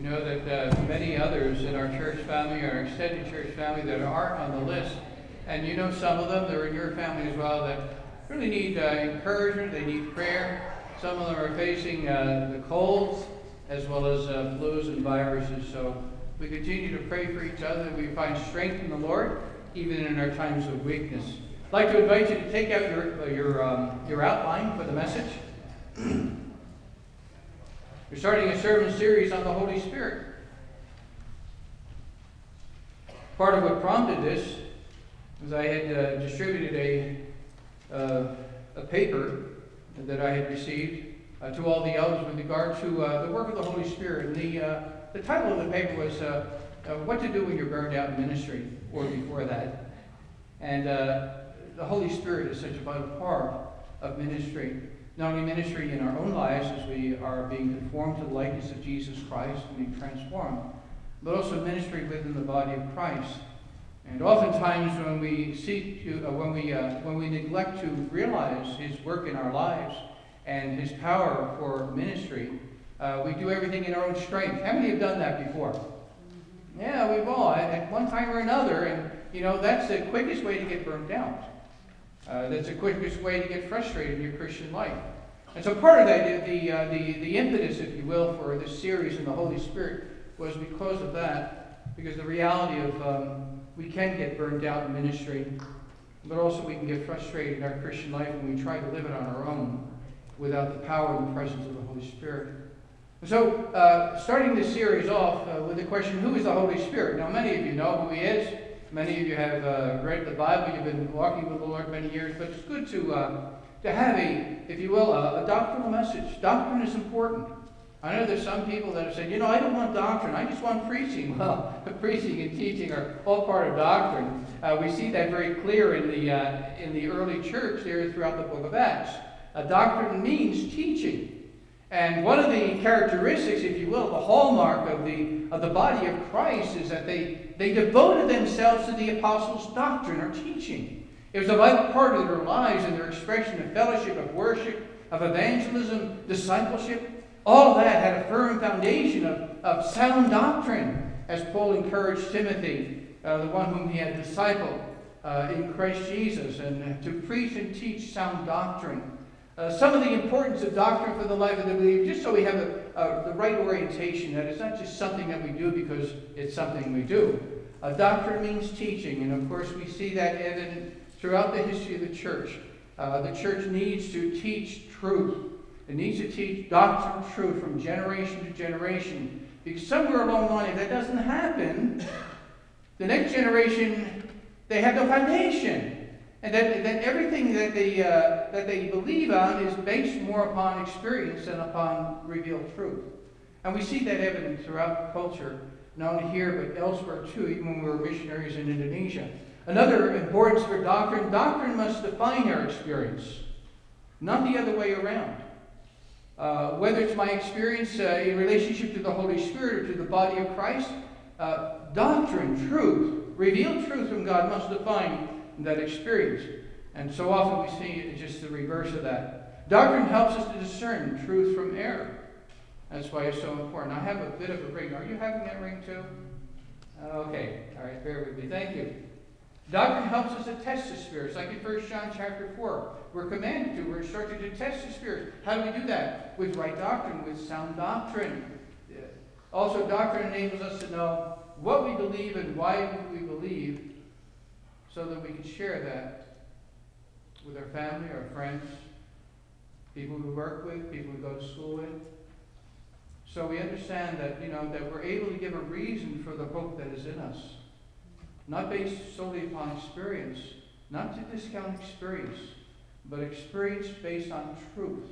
know that many others in our church family, our extended church family, that aren't on the list. And you know some of them, they're in your family as well, that really need encouragement, they need prayer. Some of them are facing the colds as well as flus and viruses. So we continue to pray for each other, that we find strength in the Lord, even in our times of weakness. I'd like to invite you to take out your outline for the message. We're starting a sermon series on the Holy Spirit. Part of what prompted this was I had distributed a paper that I had received to all the elders with regard to the work of the Holy Spirit. And the title of the paper was What to Do When You're Burned Out in Ministry, or before that. And the Holy Spirit is such a vital part of ministry. Not only ministry in our own lives as we are being conformed to the likeness of Jesus Christ and being transformed, but also ministry within the body of Christ. And oftentimes when we seek to, when we neglect to realize His work in our lives and His power for ministry, we do everything in our own strength. How many have done that before? Yeah, we've all, at one time or another. And you know, that's the quickest way to get burnt out. That's the quickest way to get frustrated in your Christian life. And so part of that, the impetus, if you will, for this series in the Holy Spirit was because of that. Because the reality of we can get burned out in ministry, but also we can get frustrated in our Christian life when we try to live it on our own without the power and the presence of the Holy Spirit. And so starting this series off with the question, who is the Holy Spirit? Now many of you know who He is. Many of you have read the Bible. You've been walking with the Lord many years. But it's good to have a, if you will, a doctrinal message. Doctrine is important. I know there's some people that have said, you know, I don't want doctrine. I just want preaching. Well, preaching and teaching are all part of doctrine. We see that very clear in the early church there throughout the book of Acts. Doctrine means teaching. And one of the characteristics, if you will, the hallmark of the body of Christ is that they devoted themselves to the apostles' doctrine or teaching. It was a vital part of their lives and their expression of fellowship, of worship, of evangelism, discipleship. All that had a firm foundation of sound doctrine, as Paul encouraged Timothy, the one whom he had discipled in Christ Jesus, and to preach and teach sound doctrine. Some of the importance of doctrine for the life of the believer, just so we have the right orientation, that it's not just something that we do because it's something we do. Doctrine means teaching, and of course we see that evident throughout the history of the church. The church needs to teach truth. It needs to teach doctrine and truth from generation to generation. Because somewhere along the line, if that doesn't happen, the next generation, they have no foundation. And that everything that they believe on is based more upon experience than upon revealed truth. And we see that evident throughout the culture, not only here but elsewhere too, even when we were missionaries in Indonesia. Another importance for doctrine, doctrine must define our experience, not the other way around. Whether it's my experience in relationship to the Holy Spirit or to the body of Christ, doctrine, truth, revealed truth from God must define that experience. And so often we see just the reverse of that. Doctrine helps us to discern truth from error. That's why it's so important. I have a bit of a ring. Are you having that ring too? Okay. All right. Bear with me. Thank you. Doctrine helps us to test the spirits. Like in 1 John chapter 4. We're commanded to. We're instructed to test the spirits. How do we do that? With right doctrine, with sound doctrine. Also, doctrine enables us to know what we believe and why we believe, so that we can share that with our family, our friends, people we work with, people we go to school with. So we understand that, that we're able to give a reason for the hope that is in us. Not based solely upon experience, not to discount experience, but experience based on truth.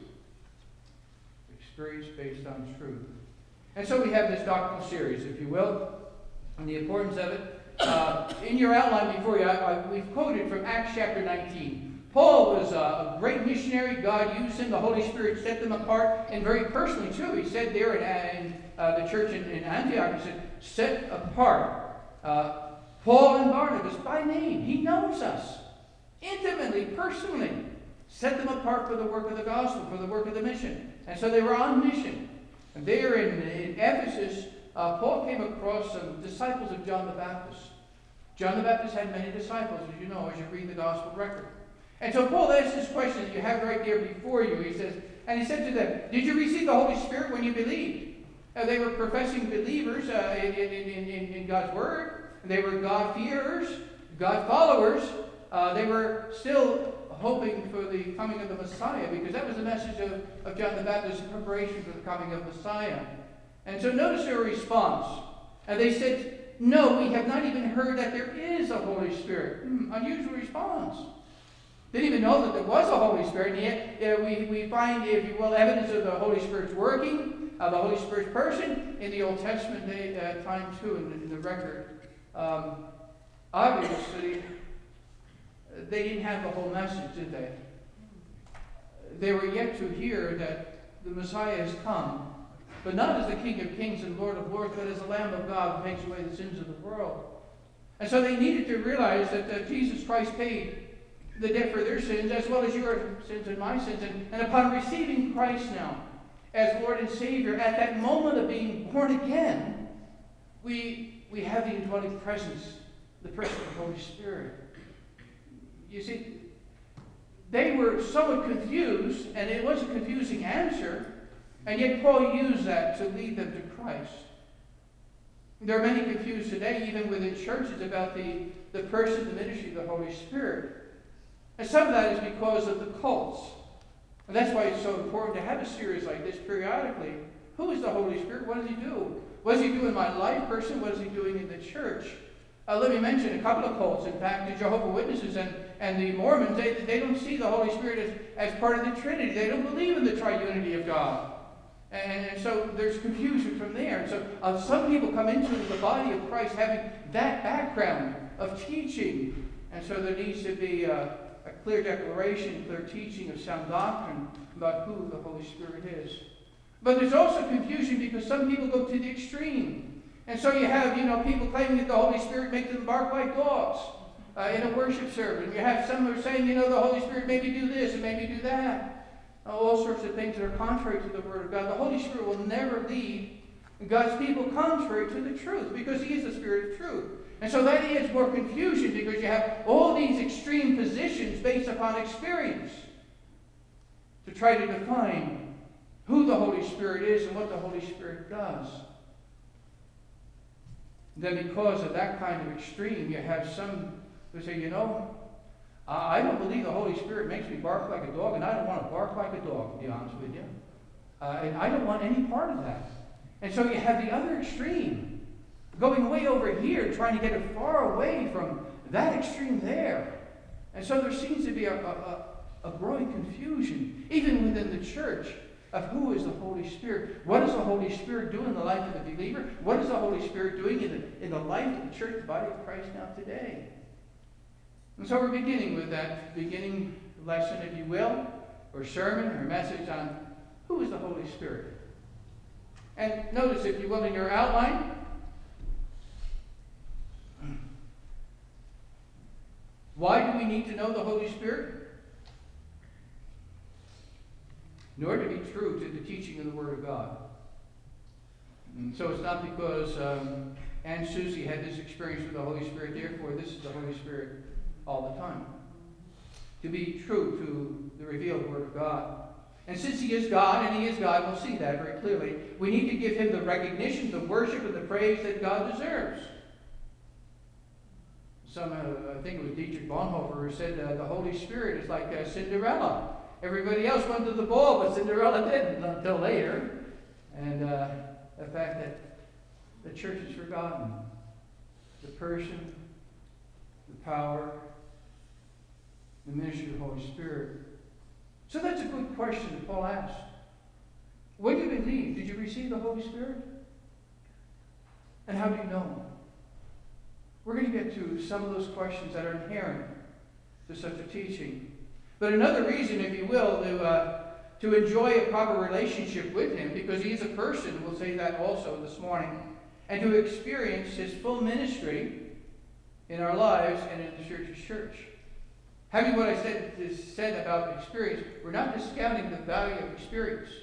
Experience based on truth. And so we have this doctrinal series, if you will, and the importance of it. In your outline before you, we've quoted from Acts chapter 19. Paul was a great missionary. God used him. The Holy Spirit set them apart, and very personally too. He said there in the church in Antioch, he said, set apart Paul and Barnabas by name. He knows us intimately, personally. Set them apart for the work of the gospel, for the work of the mission. And so they were on mission. And there in Ephesus, Paul came across some disciples of John the Baptist. John the Baptist had many disciples, as you know, as you read the gospel record. And so Paul asked this question that you have right there before you. He said to them, did you receive the Holy Spirit when you believed? They were professing believers in God's Word. They were God-fearers, God-followers. They were still hoping for the coming of the Messiah, because that was the message of John the Baptist in preparation for the coming of Messiah. And so notice their response. And they said, no, we have not even heard that there is a Holy Spirit. Unusual response. Didn't even know that there was a Holy Spirit, and yet we find, if you will, evidence of the Holy Spirit's working, the Holy Spirit's person, in the Old Testament time too, in the record. Obviously, they didn't have the whole message, did they? They were yet to hear that the Messiah has come, but not as the King of Kings and Lord of Lords, but as the Lamb of God who takes away the sins of the world. And so they needed to realize that Jesus Christ paid the debt for their sins, as well as your sins and my sins. And upon receiving Christ now as Lord and Savior, at that moment of being born again, we have the indwelling presence, the presence of the Holy Spirit. You see, they were somewhat confused, and it was a confusing answer, and yet Paul used that to lead them to Christ. There are many confused today, even within churches, about the person, the ministry of the Holy Spirit. And some of that is because of the cults. And that's why it's so important to have a series like this periodically. Who is the Holy Spirit? What does he do? What does he do in my life person? What is he doing in the church? Let me mention a couple of cults. In fact, the Jehovah's Witnesses and the Mormons, they don't see the Holy Spirit as part of the Trinity. They don't believe in the triunity of God. And so there's confusion from there. And so some people come into the body of Christ having that background of teaching. And so there needs to be a clear declaration, clear teaching of sound doctrine about who the Holy Spirit is. But there's also confusion because some people go to the extreme. And so you have, people claiming that the Holy Spirit makes them bark like dogs in a worship service. And you have some who are saying, the Holy Spirit made me do this and made me do that. All sorts of things that are contrary to the Word of God. The Holy Spirit will never lead God's people contrary to the truth, because He is the Spirit of truth. And so that adds more confusion, because you have all these extreme positions based upon experience to try to define who the Holy Spirit is and what the Holy Spirit does. Then because of that kind of extreme, you have some who say, I don't believe the Holy Spirit makes me bark like a dog, and I don't want to bark like a dog, to be honest with you. And I don't want any part of that. And so you have the other extreme, going way over here, trying to get it far away from that extreme there. And so there seems to be a growing confusion, even within the church, of who is the Holy Spirit. What does the Holy Spirit do in the life of the believer? What is the Holy Spirit doing in the life of the church, the body of Christ now today? And so we're beginning with that beginning lesson, if you will, or sermon, or message on who is the Holy Spirit. And notice, if you will, in your outline, why do we need to know the Holy Spirit? In order to be true to the teaching of the Word of God. And so it's not because Aunt Susie had this experience with the Holy Spirit, therefore this is the Holy Spirit all the time. To be true to the revealed Word of God. And since He is God, and He is God, we'll see that very clearly, we need to give Him the recognition, the worship, and the praise that God deserves. I think it was Dietrich Bonhoeffer who said the Holy Spirit is like Cinderella. Everybody else went to the ball, but Cinderella didn't until later. And the fact that the church has forgotten the person, the power, the ministry of the Holy Spirit. So that's a good question that Paul asked. When you believe, did you receive the Holy Spirit? And how do you know? We're going to get to some of those questions that are inherent to such a teaching. But another reason, if you will, to enjoy a proper relationship with Him, because He is a person, we'll say that also this morning, and to experience His full ministry in our lives and in the church's church. Having what I said about experience, we're not discounting the value of experience.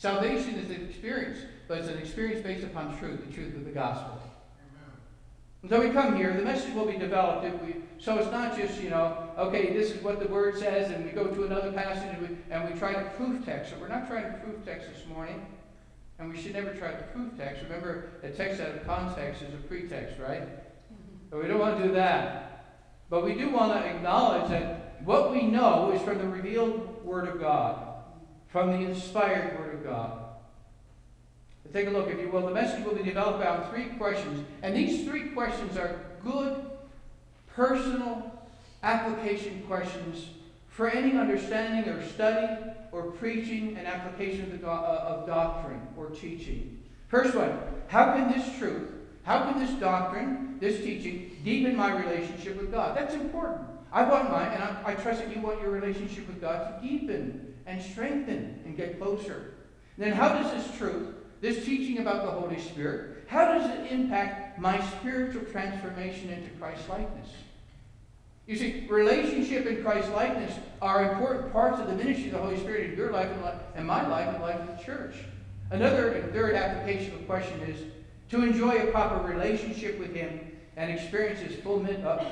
Salvation is an experience, but it's an experience based upon truth, the truth of the gospel. And so we come here, the message will be developed. So it's not just, okay, this is what the Word says, and we go to another passage and we try to proof text. So we're not trying to proof text this morning, and we should never try to proof text. Remember, a text out of context is a pretext, right? So we don't want to do that. But we do want to acknowledge that what we know is from the revealed Word of God, from the inspired Word of God. Take a look, if you will. The message will be developed out 3 questions. And these 3 questions are good, personal application questions for any understanding or study or preaching and application of doctrine or teaching. First one, how can this truth, how can this doctrine, this teaching, deepen my relationship with God? That's important. I want mine, and I trust that you want your relationship with God to deepen and strengthen and get closer. And then how does this truth, this teaching about the Holy Spirit, how does it impact my spiritual transformation into Christ-likeness? You see, relationship and Christ-likeness are important parts of the ministry of the Holy Spirit in your life and my life and the life of the church. Another and third applicational question is to enjoy a proper relationship with Him and experience His full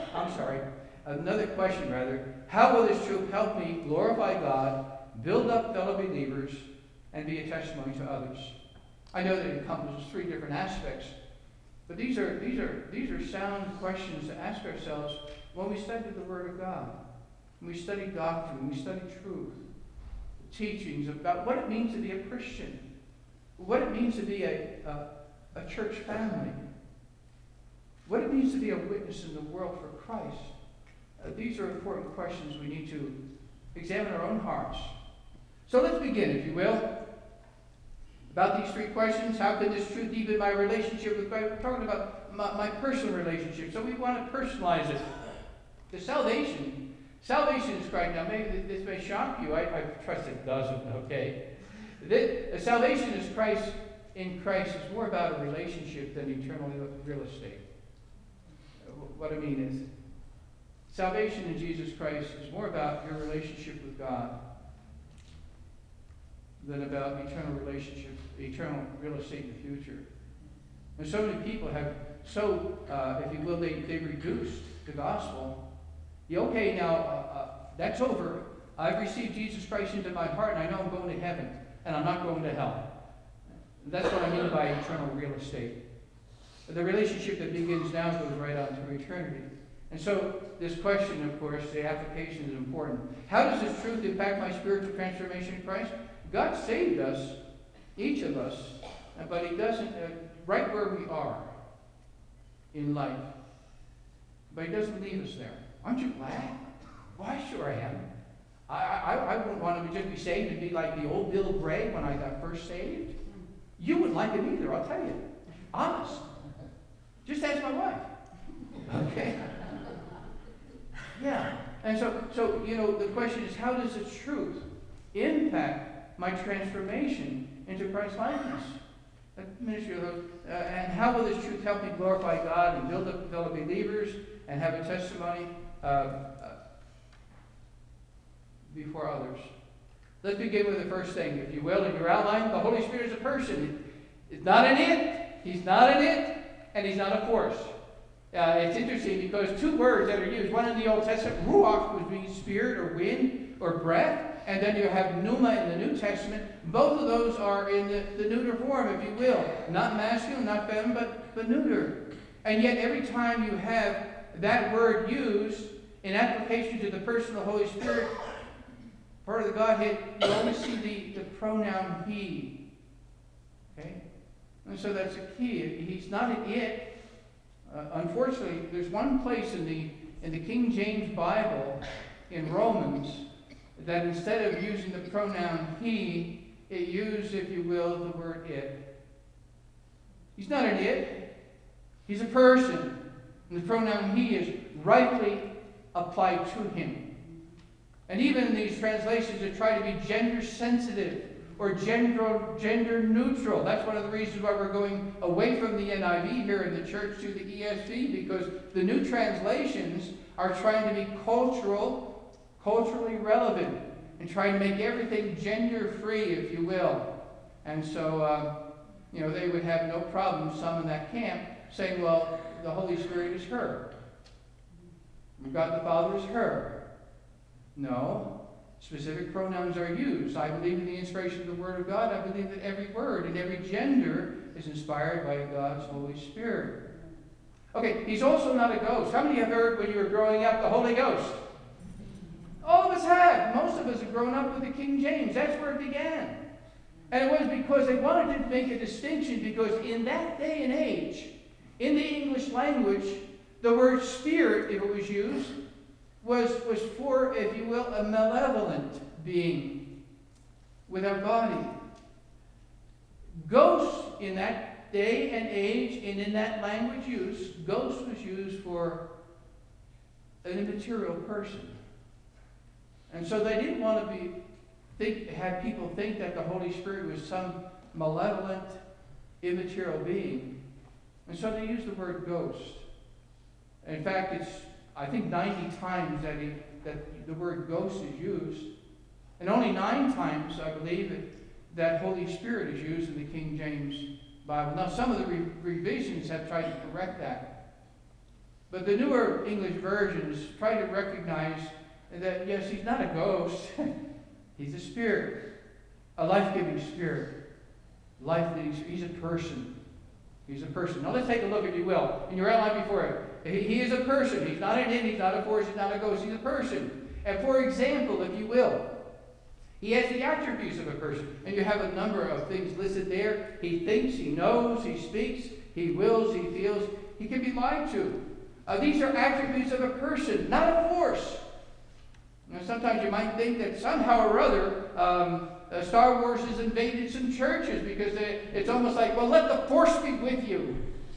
another question, how will this truth help me glorify God, build up fellow believers, and be a testimony to others? I know that it encompasses 3 different aspects, but these are sound questions to ask ourselves when we study the Word of God, when we study doctrine, when we study truth, teachings about what it means to be a Christian, what it means to be a church family, what it means to be a witness in the world for Christ. These are important questions we need to examine our own hearts. So let's begin, if you will. About these 3 questions, how can this truth deepen my relationship with God? We're talking about my personal relationship, so we want to personalize it. The salvation is Christ. Now, maybe this may shock you. I trust it doesn't, okay? The salvation is Christ in Christ is more about a relationship than eternal real estate. What I mean is, salvation in Jesus Christ is more about your relationship with God than about eternal real estate in the future. And so many people have, if you will, they reduced the gospel. Okay, now that's over. I've received Jesus Christ into my heart, and I know I'm going to heaven, and I'm not going to hell. That's what I mean by eternal real estate. The relationship that begins now goes right on to eternity. And so this question, of course, the application is important. How does this truth impact my spiritual transformation in Christ? God saved us, each of us, but He doesn't, right where we are in life. But He doesn't leave us there. Aren't you glad? Why, sure I am. I wouldn't want to just be saved and be like the old Bill Gray when I got first saved. You wouldn't like it either, I'll tell you. Honest. Just ask my wife. Okay? Yeah. And so the question is, how does the truth impact my transformation into Christ-likeness? And how will this truth help me glorify God and build up fellow believers and have a testimony before others? Let's begin with the first thing, if you will, in your outline. The Holy Spirit is a person. It's not an it. He's not an it, and He's not a force. It's interesting because 2 words that are used. One in the Old Testament, ruach, which means spirit or wind or breath. And then you have pneuma in the New Testament. Both of those are in the neuter form, if you will. Not masculine, not feminine, but neuter. And yet every time you have that word used in application to the person of the Holy Spirit, part of the Godhead, you always see the pronoun He. Okay? And so that's a key. He's not an it. Unfortunately, there's one place in the King James Bible, in Romans, that instead of using the pronoun He, it used, if you will, the word it. He's not an it. He's a person. And the pronoun He is rightly applied to Him. And even in these translations that try to be gender sensitive or gender neutral. That's one of the reasons why we're going away from the NIV here in the church to the ESV, because the new translations are trying to be culturally relevant, and trying to make everything gender free, if you will. And so, they would have no problem, some in that camp, saying, well, the Holy Spirit is her. God the Father is her. No. Specific pronouns are used. I believe in the inspiration of the Word of God. I believe that every word and every gender is inspired by God's Holy Spirit. Okay, he's also not a ghost. How many have heard when you were growing up the Holy Ghost? All of us have. Most of us have grown up with the King James. That's where it began. And it was because they wanted to make a distinction, because in that day and age, in the English language, the word spirit, if it was used, was for, if you will, a malevolent being without body. Ghost in that day and age, and in that language use, ghost was used for an immaterial person. And so they didn't want to have people think that the Holy Spirit was some malevolent, immaterial being. And so they used the word ghost. In fact, it's, I think, 90 times that the word ghost is used. And only 9 times, I believe, that Holy Spirit is used in the King James Bible. Now, some of the revisions have tried to correct that. But the newer English versions try to recognize that, yes, he's not a ghost. He's a spirit. A life-giving spirit. He's a person. He's a person. Now let's take a look, if you will, in your outline before it. He is a person. He's not an it, he's not a force, he's not a ghost. He's a person. And for example, if you will, he has the attributes of a person. And you have a number of things listed there. He thinks, he knows, he speaks, he wills, he feels. He can be lied to. These are attributes of a person, not a force. Now, sometimes you might think that somehow or other Star Wars has invaded some churches, because it's almost like, well, let the force be with you.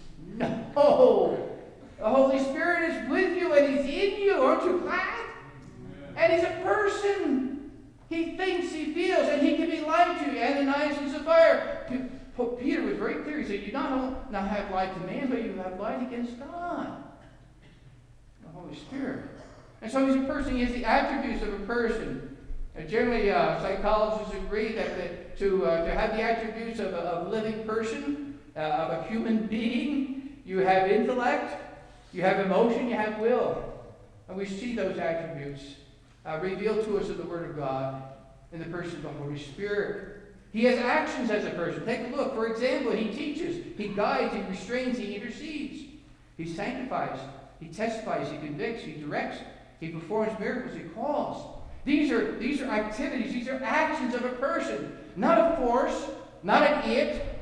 No. The Holy Spirit is with you and he's in you. Aren't you glad? And he's a person. He thinks, he feels, and he can be lied to. Ananias and Sapphira. Peter was very clear. He said, you not have lied to man, but you have lied against God. The Holy Spirit. And so he's a person. He has the attributes of a person. Generally, psychologists agree that to have the attributes of a living person, of a human being, you have intellect, you have emotion, you have will. And we see those attributes revealed to us in the Word of God in the person of the Holy Spirit. He has actions as a person. Take a look. For example, he teaches, he guides, he restrains, he intercedes. He sanctifies, he testifies, he convicts, he directs, he performs miracles, he calls. These are activities, these are actions of a person. Not a force, not an it,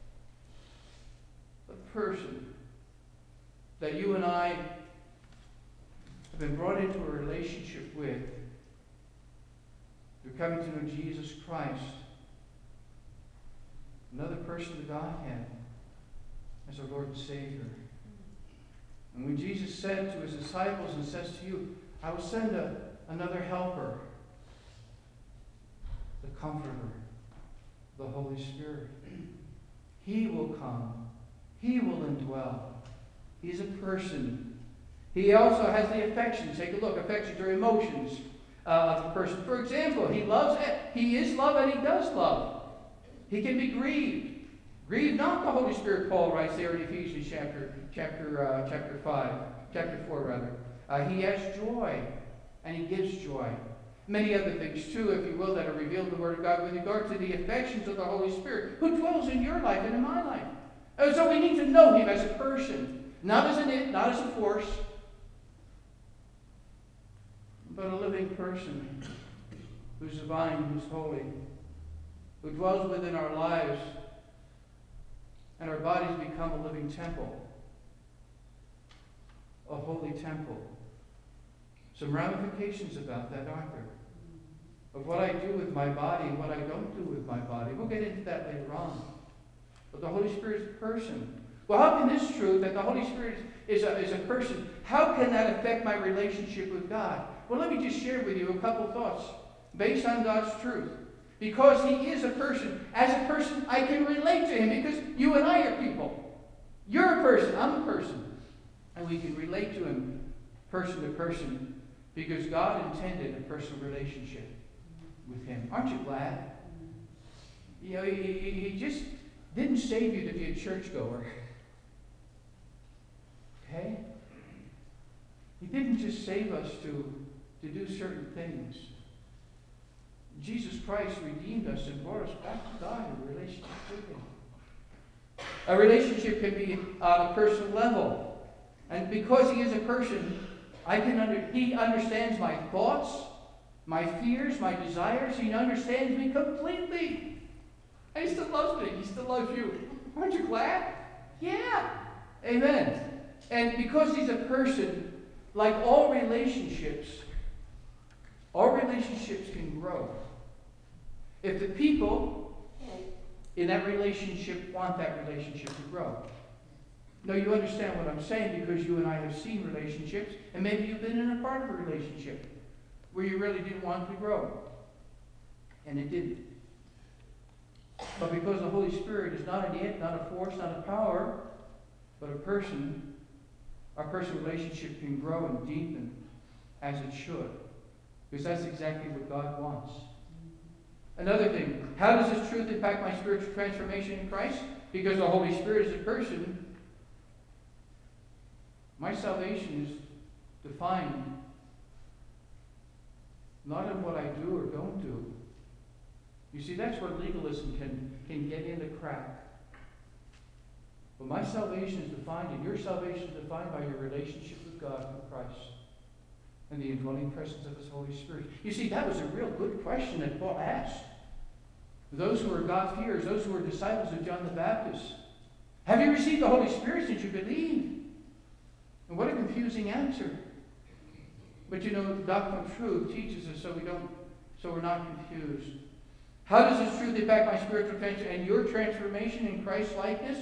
a person that you and I have been brought into a relationship with. Through coming to know Jesus Christ, another person of the Godhead, as our Lord and Savior. And when Jesus said to his disciples and says to you, I will send another helper, the Comforter, the Holy Spirit. He will come. He will indwell. He's a person. He also has the affections. Take a look. Affections are emotions of a person. For example, he loves it. He is love and he does love. He can be grieved. Grieve not the Holy Spirit, Paul writes there in Ephesians chapter 4 rather. He has joy and he gives joy. Many other things too, if you will, that are revealed in the Word of God with regard to the affections of the Holy Spirit, who dwells in your life and in my life. And so we need to know him as a person, not as an it, not as a force, but a living person who's divine, who's holy, who dwells within our lives, and our bodies become a living temple, a holy temple. Some ramifications about that, aren't there? Of what I do with my body and what I don't do with my body. We'll get into that later on. But the Holy Spirit is a person. Well, how can this truth, that the Holy Spirit is a person, how can that affect my relationship with God? Well, let me just share with you a couple thoughts based on God's truth. Because he is a person, as a person, I can relate to him because you and I are people. You're a person, I'm a person. And we can relate to him person to person because God intended a personal relationship with him. Aren't you glad? You know, he just didn't save you to be a churchgoer. Okay? He didn't just save us to do certain things. Jesus Christ redeemed us and brought us back to God in a relationship with Him. A relationship can be on a personal level. And because He is a person, He understands my thoughts, my fears, my desires. He understands me completely. And He still loves me. He still loves you. Aren't you glad? Yeah. Amen. And because He's a person, like all relationships can grow. If the people in that relationship want that relationship to grow. No, you understand what I'm saying, because you and I have seen relationships, and maybe you've been in a part of a relationship where you really didn't want to grow. And it didn't. But because the Holy Spirit is not an it, not a force, not a power, but a person, our personal relationship can grow and deepen as it should. Because that's exactly what God wants. Another thing, how does this truth impact my spiritual transformation in Christ? Because the Holy Spirit is a person, my salvation is defined not in what I do or don't do. You see, that's where legalism can get in the crack. But my salvation is defined, and your salvation is defined by your relationship with God through Christ and the indwelling presence of His Holy Spirit. You see, that was a real good question that Paul asked. Those who were God-fearers, those who were disciples of John the Baptist. Have you received the Holy Spirit since you believed? And what a confusing answer. But you know, the doctrine of truth teaches us so we're not confused. How does this truth impact my spiritual transformation and your transformation in Christ's likeness?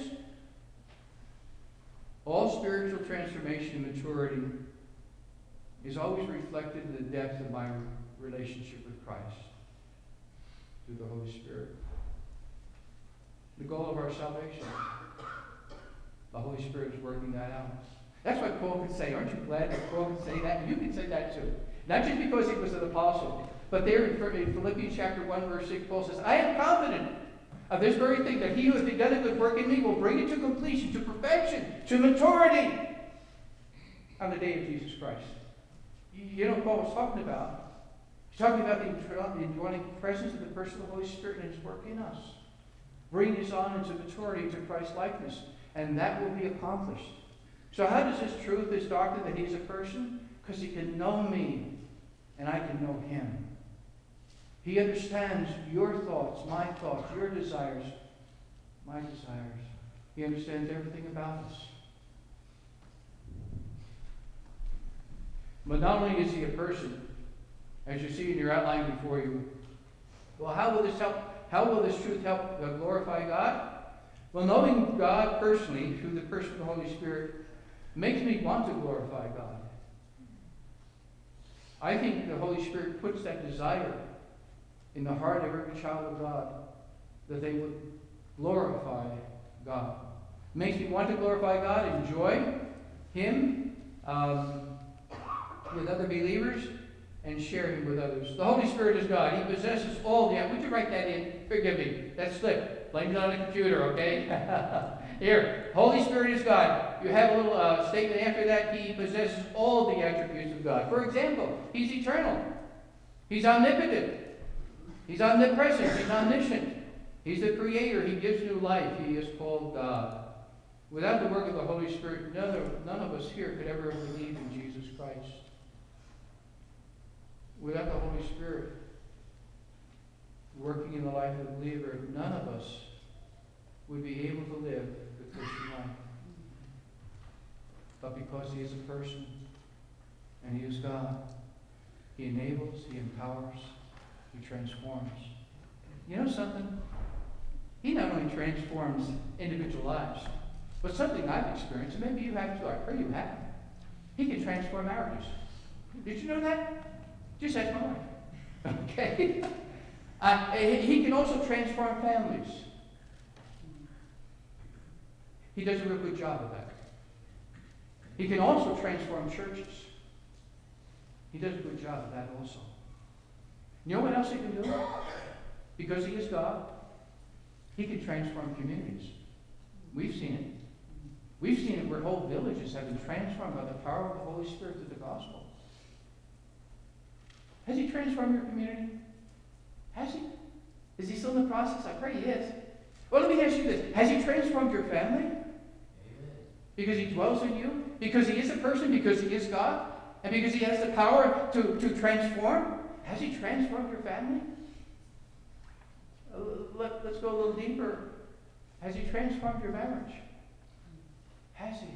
All spiritual transformation and maturity is always reflected in the depth of my relationship with Christ through the Holy Spirit. The goal of our salvation. The Holy Spirit is working that out. That's why Paul could say, aren't you glad that Paul could say that? And you can say that too. Not just because he was an apostle, but there in Philippians chapter 1, verse 6, Paul says, I am confident of this very thing, that he who has begun a good work in me will bring it to completion, to perfection, to maturity on the day of Jesus Christ. You know what Paul was talking about? He's talking about the indwelling presence of the person of the Holy Spirit and His work in us. Bringing us on into maturity, to Christ's likeness. And that will be accomplished. So how does this truth, this doctrine that He's a person? Because He can know me and I can know Him. He understands your thoughts, my thoughts, your desires, my desires. He understands everything about us. But not only is He a person, as you see in your outline before you, well, how will this help? How will this truth help glorify God? Well, knowing God personally through the person of the Holy Spirit makes me want to glorify God. I think the Holy Spirit puts that desire in the heart of every child of God that they would glorify God. Makes me want to glorify God, enjoy Him with other believers, and share Him with others. The Holy Spirit is God. He possesses all the... Would you write that in? Forgive me. That slipped. Blame it on the computer, okay? Here. Holy Spirit is God. You have a little statement after that. He possesses all the attributes of God. For example, He's eternal. He's omnipotent. He's omnipresent. He's omniscient. He's the Creator. He gives new life. He is called God. Without the work of the Holy Spirit, none of us here could ever believe in Jesus Christ. Without the Holy Spirit working in the life of the believer, none of us would be able to live the Christian life. But because He is a person and He is God, He enables, He empowers, He transforms. You know something? He not only transforms individual lives, but something I've experienced, and maybe you have too, I pray you have. He can transform marriages. Did you know that? Just ask my wife. Okay? He can also transform families. He does a real good job of that. He can also transform churches. He does a good job of that also. You know what else He can do? Because He is God, He can transform communities. We've seen it. We've seen it where whole villages have been transformed by the power of the Holy Spirit through the gospel. Has He transformed your community? Has He? Is He still in the process? I pray He is. Well, let me ask you this. Has He transformed your family? Amen. Because He dwells in you? Because He is a person? Because He is God? And because He has the power to transform? Has He transformed your family? Let's go a little deeper. Has He transformed your marriage? Has He?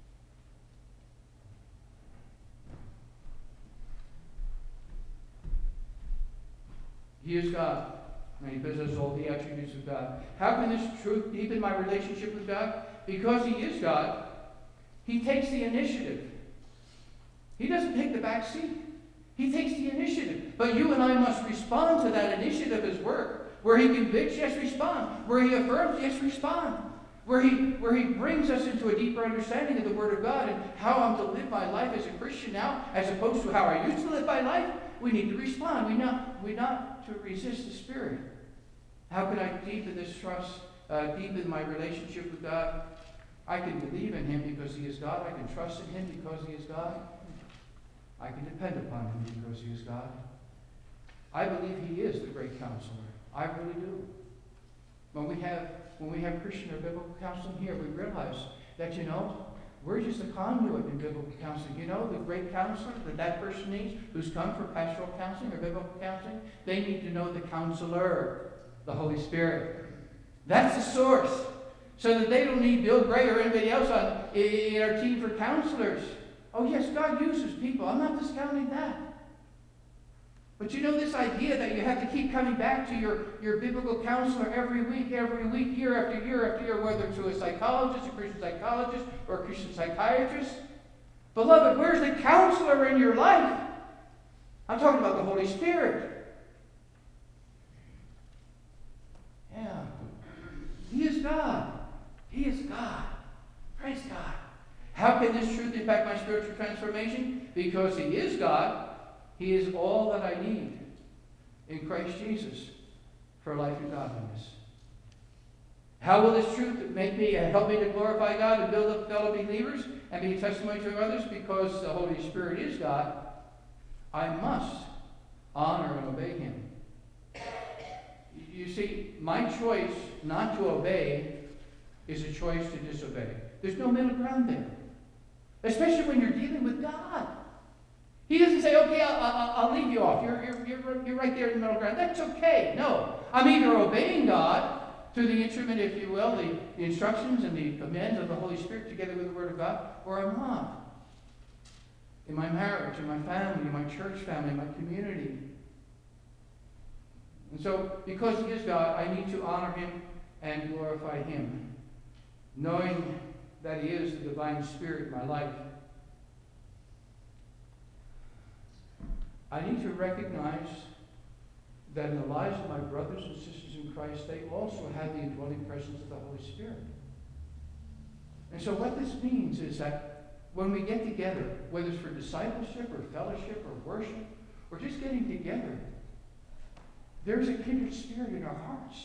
He is God, and He possesses all the attributes of God. How can this truth deepen my relationship with God? Because He is God, He takes the initiative. He doesn't take the back seat. He takes the initiative. But you and I must respond to that initiative as work. Where He convicts, yes, respond. Where He affirms, yes, respond. Where he brings us into a deeper understanding of the Word of God and how I'm to live my life as a Christian now, as opposed to how I used to live my life, we need to respond. We're not to resist the Spirit. How can I deepen this trust, deepen my relationship with God? I can believe in Him because He is God. I can trust in Him because He is God. I can depend upon Him because He is God. I believe He is the great counselor. I really do. When we have Christian or biblical counseling here, we realize that, we're just a conduit in biblical counseling. The great counselor that person needs, who's come for pastoral counseling or biblical counseling, they need to know the counselor, the Holy Spirit. That's the source. So that they don't need Bill Gray or anybody else in our team for counselors. Oh yes, God uses people. I'm not discounting that. But this idea that you have to keep coming back to your biblical counselor every week, year after year, whether it's to a psychologist, a Christian psychologist, or a Christian psychiatrist. Beloved, where's the counselor in your life? I'm talking about the Holy Spirit. Yeah. He is God. He is God. Praise God. How can this truth impact my spiritual transformation? Because He is God. He is all that I need in Christ Jesus for life and godliness. How will this truth help me to glorify God and build up fellow believers and be a testimony to others? Because the Holy Spirit is God, I must honor and obey Him. You see, my choice not to obey is a choice to disobey. There's no middle ground there. Especially when you're dealing with God. He doesn't say, okay, I'll leave you off. You're right there in the middle ground. That's okay. No. I'm either obeying God through the instrument, if you will, the instructions and the commands of the Holy Spirit together with the Word of God, or I'm not. In my marriage, in my family, in my church family, in my community. And so, because He is God, I need to honor Him and glorify Him, knowing that He is the divine Spirit in my life. I need to recognize that in the lives of my brothers and sisters in Christ, they also have the indwelling presence of the Holy Spirit. And so what this means is that when we get together, whether it's for discipleship or fellowship or worship, or just getting together, there's a kindred spirit in our hearts.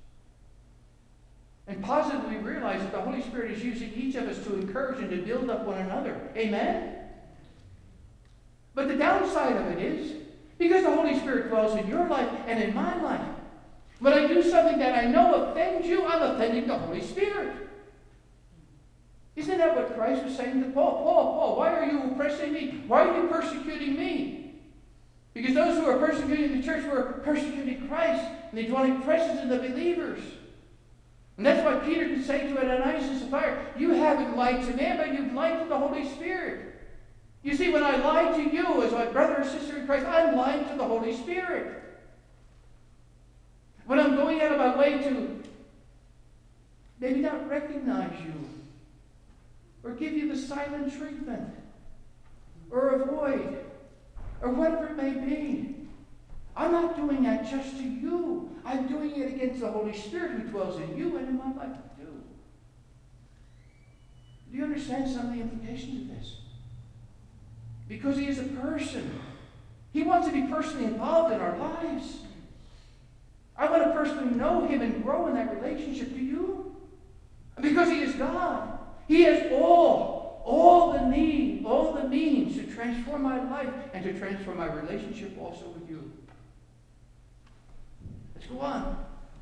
And positively realize that the Holy Spirit is using each of us to encourage and to build up one another. Amen? But the downside of it is, because the Holy Spirit dwells in your life and in my life, when I do something that I know offends you, I'm offending the Holy Spirit. Isn't that what Christ was saying to Paul? Paul, why are you oppressing me? Why are you persecuting me? Because those who are persecuting the church were persecuting Christ, and the dwelling presence in the believers. And that's why Peter can say to Ananias and Sapphira, you haven't lied to man, but you've lied to the Holy Spirit. You see, when I lie to you as my brother or sister in Christ, I'm lying to the Holy Spirit. When I'm going out of my way to maybe not recognize you, or give you the silent treatment, or avoid, or whatever it may be, I'm not doing that just to you. I'm doing it against the Holy Spirit who dwells in you and in my life too. Do you understand some of the implications of this? Because He is a person. He wants to be personally involved in our lives. I want to personally know Him and grow in that relationship. Do you? Because He is God. He has all the need, all the means to transform my life and to transform my relationship also with you. Let's go on.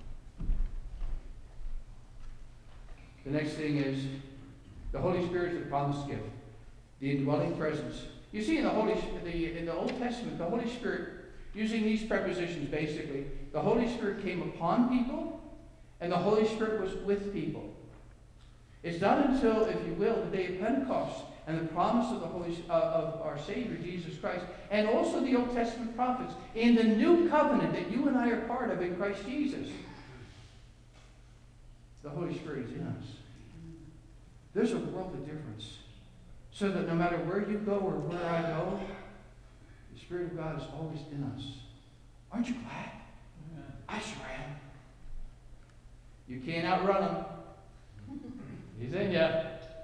The next thing is the Holy Spirit is the promised gift, the indwelling presence. You see, in the Old Testament, the Holy Spirit, using these prepositions basically, the Holy Spirit came upon people, and the Holy Spirit was with people. It's not until, if you will, the day of Pentecost and the promise of of our Savior Jesus Christ, and also the Old Testament prophets, in the new covenant that you and I are part of in Christ Jesus. The Holy Spirit is in us. There's a world of difference. So that no matter where you go or where I go, the Spirit of God is always in us. Aren't you glad? Yeah. I sure am. You can't outrun Him. He's in you.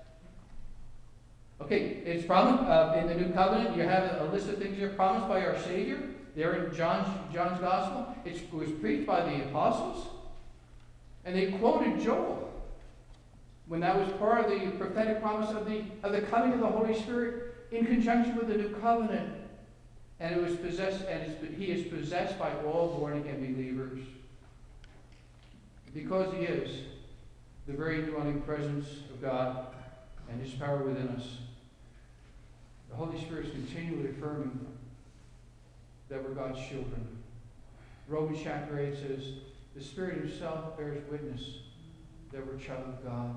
Okay, it's promised in the New Covenant. You have a list of things here promised by our Savior. There in John's Gospel. It was preached by the apostles. And they quoted Joel when that was part of the prophetic promise of the coming of the Holy Spirit in conjunction with the New Covenant. And it was possessed, and He is possessed by all born-again believers. Because He is the very dwelling presence of God and His power within us. The Holy Spirit is continually affirming that we're God's children. Romans chapter 8 says, the Spirit Himself bears witness that we're a child of God.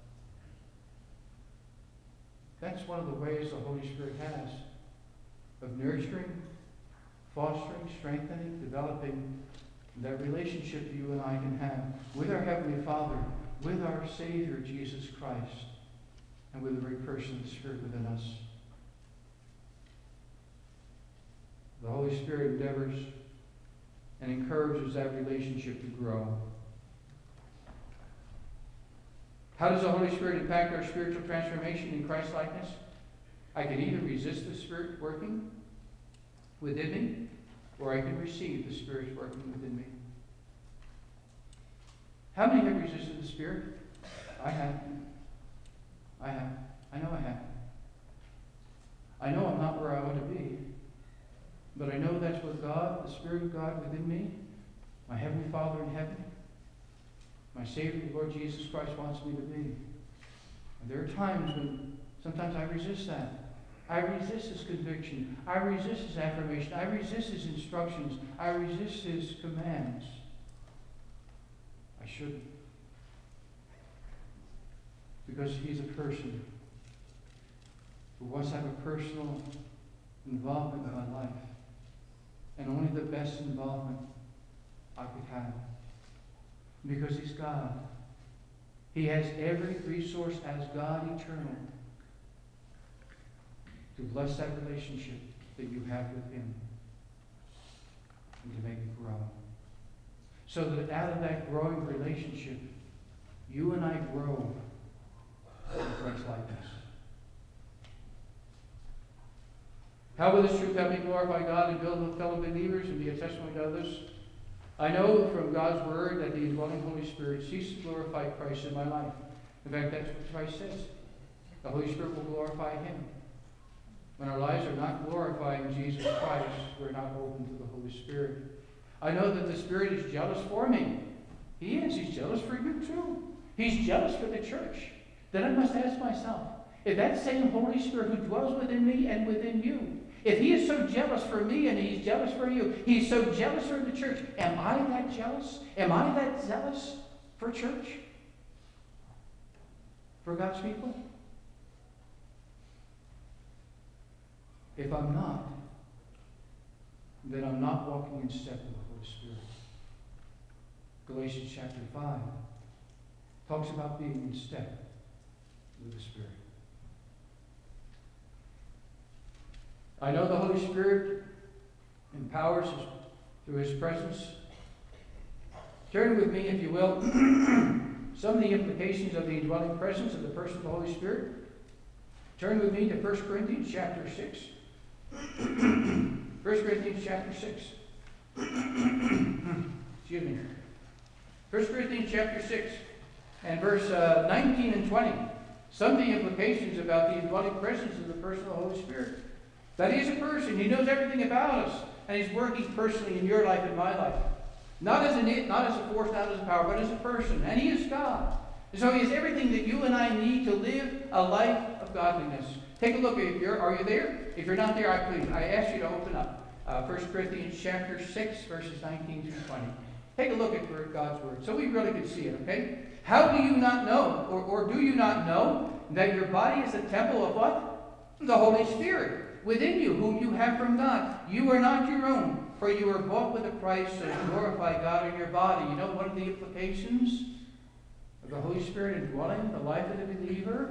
That's one of the ways the Holy Spirit has of nurturing, fostering, strengthening, developing that relationship you and I can have with our Heavenly Father, with our Savior, Jesus Christ, and with the very person of the Spirit within us. The Holy Spirit endeavors and encourages that relationship to grow. How does the Holy Spirit impact our spiritual transformation in Christ-likeness? I can either resist the Spirit working within me, or I can receive the Spirit's working within me. How many have resisted the Spirit? I have. I know I have. I know I'm not where I ought to be. But I know that's what God, the Spirit of God within me, my Heavenly Father in heaven, my Savior, the Lord Jesus Christ, wants me to be. And there are times when sometimes I resist that. I resist His conviction. I resist His affirmation. I resist His instructions. I resist His commands. I shouldn't. Because He's a person who wants to have a personal involvement in my life. And only the best involvement I could have. Because He's God. He has every resource as God eternal to bless that relationship that you have with Him and to make it grow. So that out of that growing relationship, you and I grow in Christ-likeness. How will this truth help me glorify God and build with fellow believers and be a testimony to others? I know from God's Word that the indwelling Holy Spirit seeks to glorify Christ in my life. In fact, that's what Christ says. The Holy Spirit will glorify Him. When our lives are not glorifying Jesus Christ, we're not open to the Holy Spirit. I know that the Spirit is jealous for me. He is. He's jealous for you too. He's jealous for the church. Then I must ask myself, if that same Holy Spirit who dwells within me and within you, if He is so jealous for me and He's jealous for you, He's so jealous for the church, am I that jealous? Am I that zealous for church? For God's people? If I'm not, then I'm not walking in step with the Holy Spirit. Galatians chapter 5 talks about being in step with the Spirit. I know the Holy Spirit empowers us through His presence. Turn with me, if you will, some of the implications of the indwelling presence of the person of the Holy Spirit. Turn with me to 1 Corinthians chapter 6. 1 Corinthians chapter 6. Excuse me. 1 Corinthians chapter 6 and verse 19 and 20. Some of the implications about the indwelling presence of the person of the Holy Spirit. That He is a person. He knows everything about us. And He's working personally in your life and my life. Not as an it, not as a force, not as a power, but as a person. And He is God. And so He is everything that you and I need to live a life of godliness. Take a look. Are you there? If you're not there, I ask you to open up. 1 Corinthians chapter 6, verses 19 through 20. Take a look at God's Word so we really can see it, okay? How do you not know, or do you not know, that your body is a temple of what? The Holy Spirit within you, whom you have from God. You are not your own, for you were bought with a price, so glorify God in your body. You know one of the implications of the Holy Spirit indwelling the life of the believer?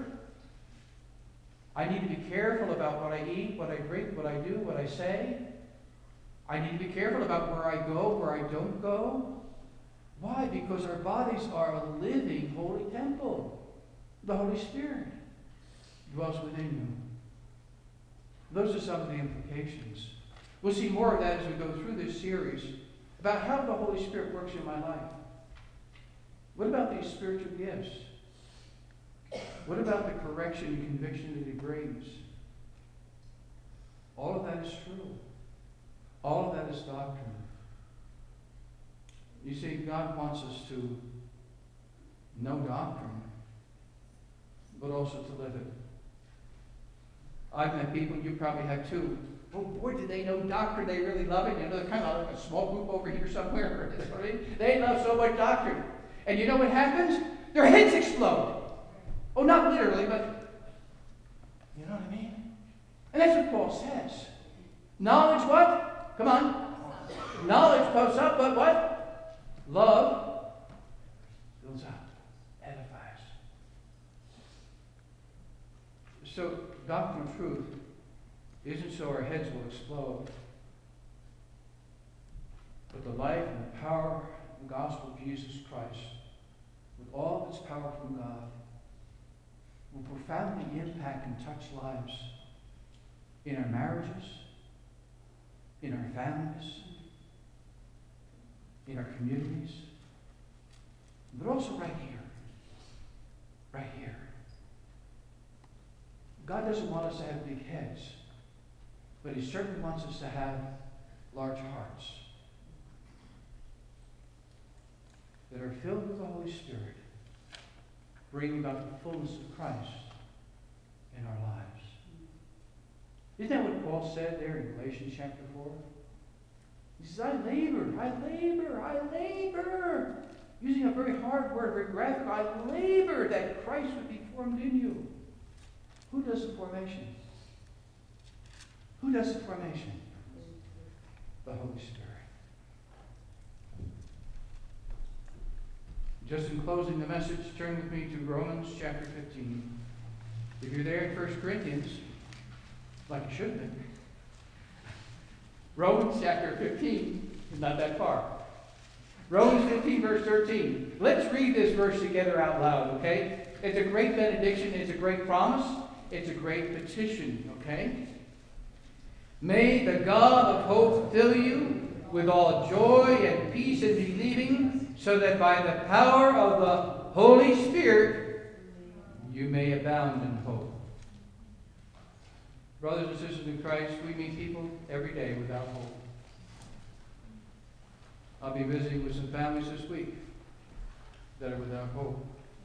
I need to be careful about what I eat, what I drink, what I do, what I say. I need to be careful about where I go, where I don't go. Why? Because our bodies are a living holy temple. The Holy Spirit dwells within you. Those are some of the implications. We'll see more of that as we go through this series about how the Holy Spirit works in my life. What about these spiritual gifts? What about the correction and conviction that He brings? All of that is true. All of that is doctrine. You see, God wants us to know doctrine, but also to live it. I've met people, you probably have too. Oh boy, do they know doctrine, they really love it. You know, they're kind of like a small group over here somewhere. They love so much doctrine. And you know what happens? Their heads explode. Oh, not literally, but you know what I mean? And that's what Paul says. Knowledge what? Come on. Knowledge puffs up, but what? Love builds up, edifies. So, doctrinal truth isn't so our heads will explode, but the life and the power of the gospel of Jesus Christ, with all its power from God, will profoundly impact and touch lives in our marriages, in our families, in our communities, but also right here. Right here. God doesn't want us to have big heads, but He certainly wants us to have large hearts that are filled with the Holy Spirit, bringing about the fullness of Christ in our lives. Isn't that what Paul said there in Galatians chapter 4? He says, I labor. Using a very hard word, very graphic. I labor that Christ would be formed in you. Who does the formation? Who does the formation? The Holy Spirit. Just in closing the message, turn with me to Romans chapter 15. If you're there in 1 Corinthians, like you should have been, Romans chapter 15 is not that far. Romans 15, verse 13. Let's read this verse together out loud, okay? It's a great benediction. It's a great promise. It's a great petition, okay? May the God of hope fill you with all joy and peace in believing, so that by the power of the Holy Spirit you may abound in hope. Brothers and sisters in Christ, we meet people every day without hope. I'll be visiting with some families this week that are without hope.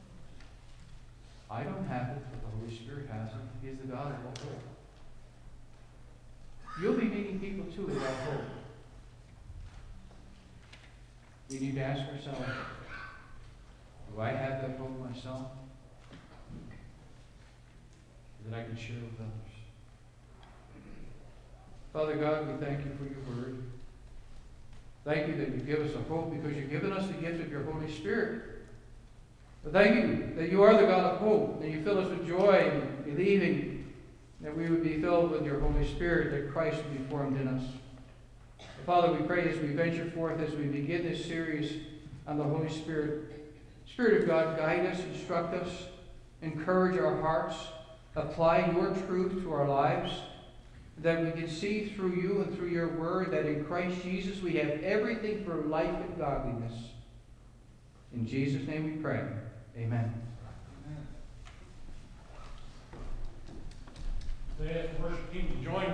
I don't have it, but the Holy Spirit has it. He is the God of all hope. You'll be meeting people too without hope. We need to ask ourselves, do I have that hope myself that I can share with others? Father God, we thank you for your word. Thank you that you give us a hope because you've given us the gift of your Holy Spirit. But thank you that you are the God of hope, that you fill us with joy and believing that we would be filled with your Holy Spirit, that Christ would be formed in us. Father, we pray as we venture forth, as we begin this series on the Holy Spirit, Spirit of God, guide us, instruct us, encourage our hearts, apply your truth to our lives. that we can see through you and through your word that in Christ Jesus we have everything for life and godliness. In Jesus' name we pray. Amen. They ask the worship team to join me.